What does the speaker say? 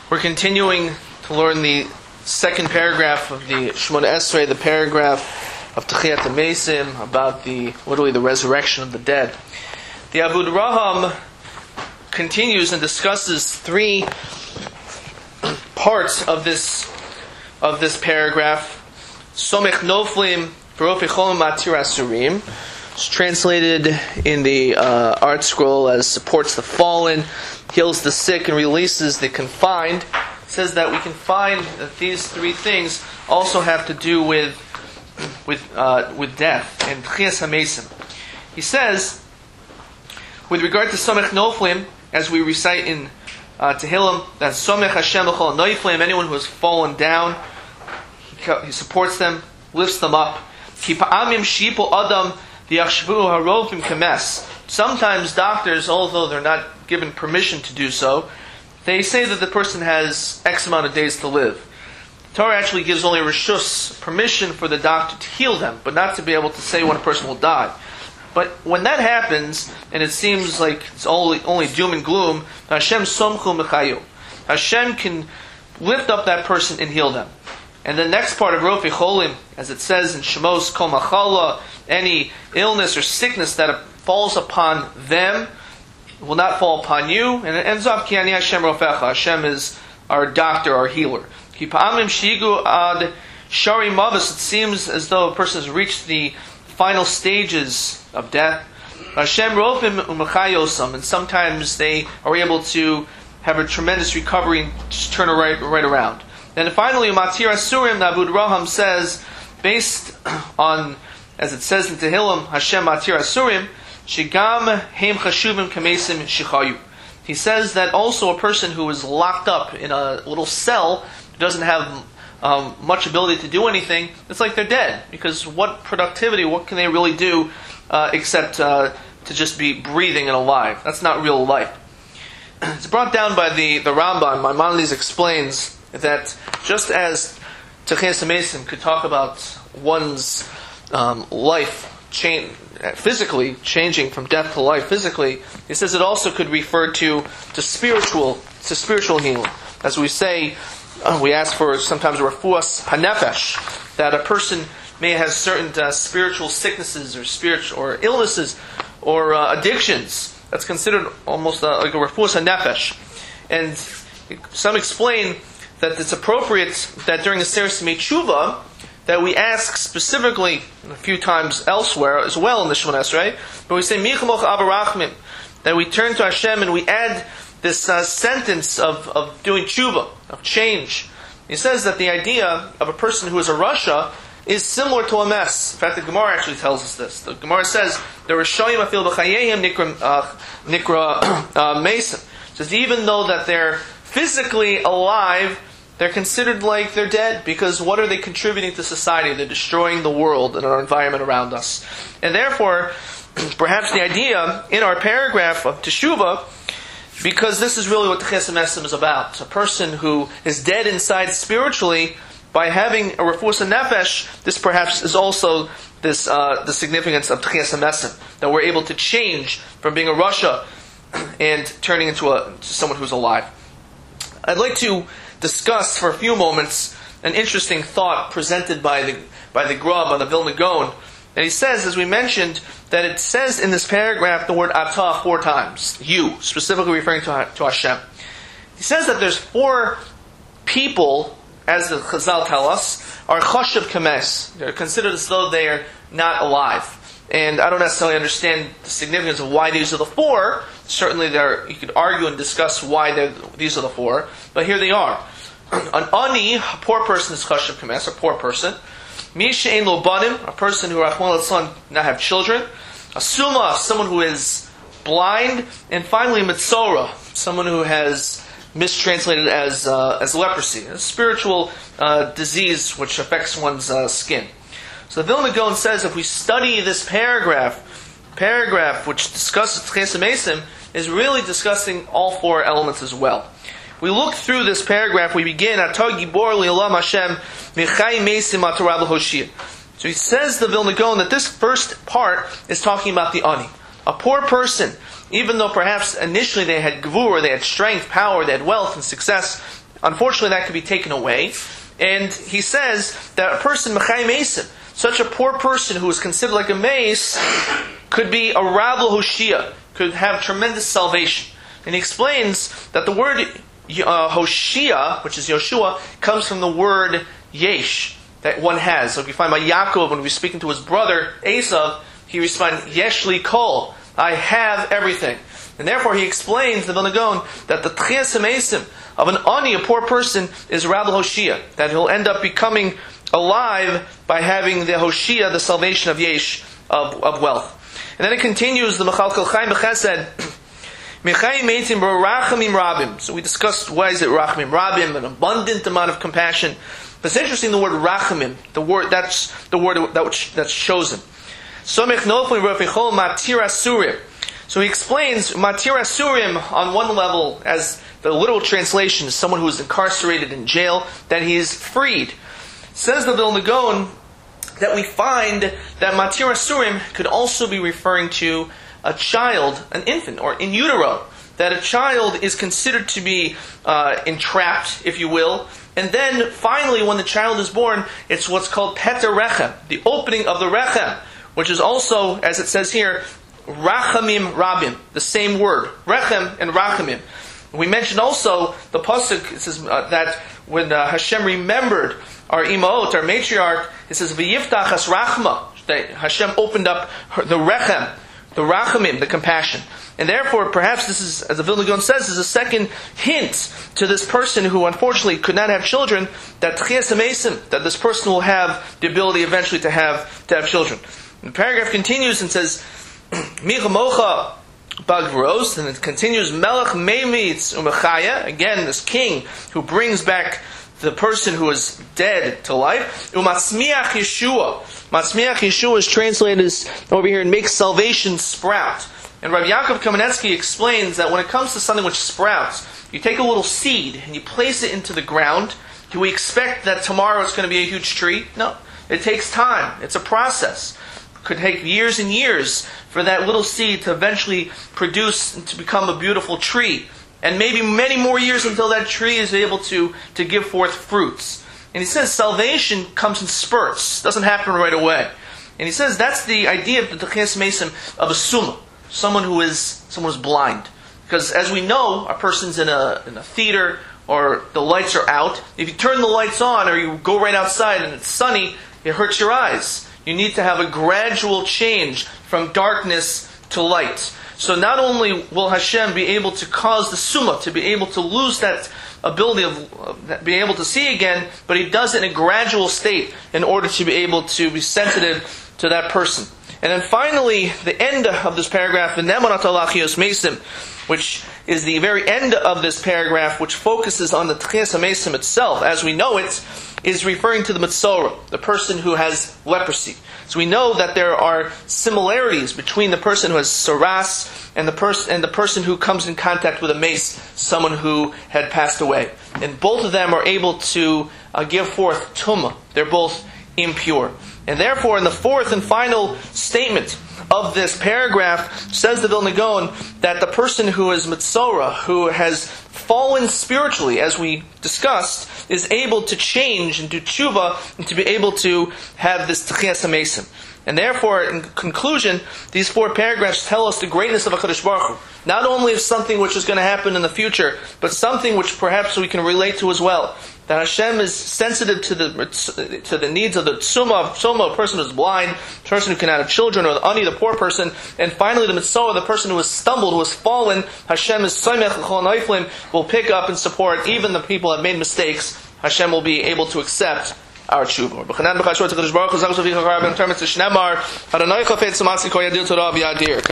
We're continuing to learn the second paragraph of the Shemona Esrei, the paragraph of Techiyat HaMeisim, about the resurrection of the dead. The Abud Raham continues and discusses three parts of this paragraph. Somech Noflim V'Rofei Cholim Matir Asurim. It's translated in the Art Scroll as supports the fallen, heals the sick, and releases the confined. It says that we can find that these three things also have to do with death and Techiyas HaMeisim. He says, with regard to Somech Noflim, as we recite in Tehillim, that Somech Hashem L'chol Noiflim, anyone who has fallen down, he supports them, lifts them up. Ki pa'amim shipo adam v'yachshvu harofim kemes. Sometimes doctors, although they're not given permission to do so, they say that the person has X amount of days to live. The Torah actually gives only reshus, permission for the doctor to heal them, but not to be able to say when a person will die. But when that happens, and it seems like it's only doom and gloom, Hashem somchu mechayu. Hashem can lift up that person and heal them. And the next part of Rofei Cholim, as it says in Shemos Kol Machala, any illness or sickness that falls upon them will not fall upon you. And it ends up, Ki ani Hashem Rofecha. Hashem is our doctor, our healer. Ki pa'amim shigu ad shari mavis. It seems as though a person has reached the final stages of death. Hashem Rofim umachayosam. And sometimes they are able to have a tremendous recovery and just turn right around. Then finally, Matir Asurim, Abud Raham says, based on, as it says in Tehillim, Hashem Matir Asurim, Shigam Heim Chashuvim Kamesim Shichayu. He says that also a person who is locked up in a little cell, doesn't have much ability to do anything, it's like they're dead. Because what productivity, what can they really do except to just be breathing and alive? That's not real life. It's brought down by the Rambam. Maimonides explains that just as Techiyas HaMeisim could talk about one's life physically changing from death to life physically, he says it also could refer to spiritual healing. As we say, we ask for sometimes a refuas hanefesh, that a person may have certain spiritual sicknesses or illnesses or addictions. That's considered almost like a refuas hanefesh. And some explain that it's appropriate that during the Seres Tshuva that we ask specifically a few times elsewhere as well in the Shemona Esrei, but we say Michamoch Abarachmim, that we turn to Hashem and we add this sentence of doing tshuva, of change. He says that the idea of a person who is a rasha is similar to a mess. In fact, the Gemara actually tells us this. The Gemara says the Rishoyim afil b'chayehim nikra mason. It says even though that they're physically alive, they're considered like they're dead, because what are they contributing to society? They're destroying the world and our environment around us. And therefore, perhaps the idea in our paragraph of Teshuvah, because this is really what Techiyas HaMeisim is about. A person who is dead inside spiritually, by having a refuas nefesh, this perhaps is also the significance of Techiyas HaMeisim, that we're able to change from being a rasha and turning into someone who's alive. I'd like to discuss for a few moments an interesting thought presented by the Grub on the Vilna Gaon. And he says, as we mentioned, that it says in this paragraph the word atah 4 times. You, specifically referring to Hashem. He says that there's 4 people, as the Chazal tell us, are chashav kames. They're considered as though they are not alive. And I don't necessarily understand the significance of why these are the 4. Certainly you could argue and discuss why these are the 4. But here they are. An ani, a poor person, is chashav kames, a poor person. Mi she'ein lo banim, a person who Rachmana litzlan not have children. A suma, someone who is blind. And finally, mitzora, someone who has mistranslated as leprosy, a spiritual disease which affects one's skin. So the Vilna Gaon says if we study this paragraph which discusses Techiyas HaMeisim, is really discussing all 4 elements as well. We look through this paragraph, we begin, Atar Gibor Li'olam Hashem Mechai Meisim Atorah L'Hoshia. So he says, the Vilna Gaon, that this first part is talking about the ani. A poor person, even though perhaps initially they had gevurah, they had strength, power, they had wealth and success, unfortunately that could be taken away. And he says that a person, Mechai Mesim, such a poor person who is considered like a mace, could be a Rabbi Hoshia, could have tremendous salvation. And he explains that the word Hoshia, which is Yoshua, comes from the word Yesh, that one has. So if you find by Yaakov, when he was speaking to his brother Esav, he responded, Yeshli Kol, I have everything. And therefore he explains, the Vilna Gaon, that the Tchias HaMesim of an Ani, a poor person, is Rabbi Hoshia, that he'll end up becoming alive by having the Hoshia, the salvation of Yesh, of wealth. And then it continues, the Mechalkel Chaim B'Chesed, Mechai Meitim Rachamim Rabim. So we discussed why is it Rachamim Rabim, an abundant amount of compassion. But it's interesting, the word Rachamim, that's the word that's chosen. Somech Noflim Rafichol Matir Asurim. So he explains Matir Asurim on one level, as the literal translation is someone who is incarcerated in jail, that he is freed. Says the Vilna Gaon that we find that Matir Asurim could also be referring to a child, an infant, or in utero. That a child is considered to be entrapped, if you will. And then finally, when the child is born, it's what's called Peter Rechem, the opening of the Rechem, which is also, as it says here, Rachamim Rabim, the same word, Rechem and Rachamim. We mentioned also the pasuk. It says that when Hashem remembered our imaot, our matriarch, it says V'yiftach as Rachma, that Hashem opened up the Rechem, the Rachamim, the compassion. And therefore, perhaps this is, as the Vilna Gaon says, is a second hint to this person who unfortunately could not have children, that Tchias HaMesim, that this person will have the ability eventually to have children. And the paragraph continues and says, Micha Mocha Bagvros, and it continues, Melech Meimitz Umechaya, again, this king who brings back the person who is dead to life. Umatzmiach Yeshua. Matzmiach Yeshua is translated as, over here, and makes salvation sprout. And Rabbi Yaakov Kamenetsky explains that when it comes to something which sprouts, you take a little seed and you place it into the ground. Do we expect that tomorrow it's going to be a huge tree? No. It takes time. It's a process. It could take years and years for that little seed to eventually produce and to become a beautiful tree. And maybe many more years until that tree is able to give forth fruits. And he says salvation comes in spurts. It doesn't happen right away. And he says that's the idea of the Tchias Mesim of a summa. Someone who is blind. Because as we know, a person's in a theater or the lights are out. If you turn the lights on or you go right outside and it's sunny, it hurts your eyes. You need to have a gradual change from darkness to light. So not only will Hashem be able to cause the summa to be able to lose that ability of being able to see again, but He does it in a gradual state in order to be able to be sensitive to that person. And then finally, the end of this paragraph, the Nemanat Alachios Mesim, which is the very end of this paragraph, which focuses on the Tchias HaMesim itself, as we know it, is referring to the Metzora, the person who has leprosy. So we know that there are similarities between the person who has saras and the person who comes in contact with a mace, someone who had passed away. And both of them are able to give forth tumah. They're both impure. And therefore, in the fourth and final statement of this paragraph, says the Vilna Gaon that the person who is Metzora, who has fallen spiritually, as we discussed, is able to change and do tshuva and to be able to have this Tchias HaMesim. And therefore, in conclusion, these four paragraphs tell us the greatness of HaKadosh Baruch Hu. Not only of something which is going to happen in the future, but something which perhaps we can relate to as well. That Hashem is sensitive to the needs of the tsuma, a person who is blind, a person who cannot have children, or the ani, the poor person, and finally the mitzvah, the person who has stumbled, who has fallen. Hashem is soymech l'chol noiflim, will pick up and support even the people who have made mistakes. Hashem will be able to accept our tshuva.